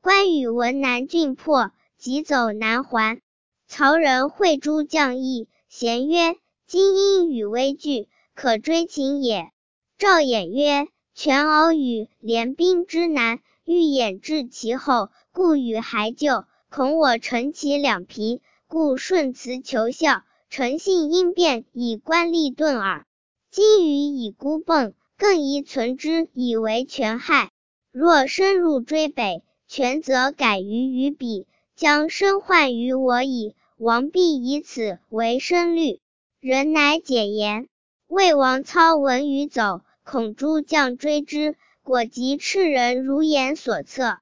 关羽闻南郡破，急走南还。曹仁会诸将议，咸曰：今因与危惧，可追秦也。赵衍曰：权敖与联兵之难，欲掩至其后，故与还救，恐我乘其两疲，故顺辞求效。诚信应变，以官吏钝耳。今羽以孤迸，更宜存之，以为权害。若深入追北，权则改于彼，将身患于我矣。王必以此为深虑。人乃解言。魏王操闻羽走，恐诸将追之，果即斥人如言所策。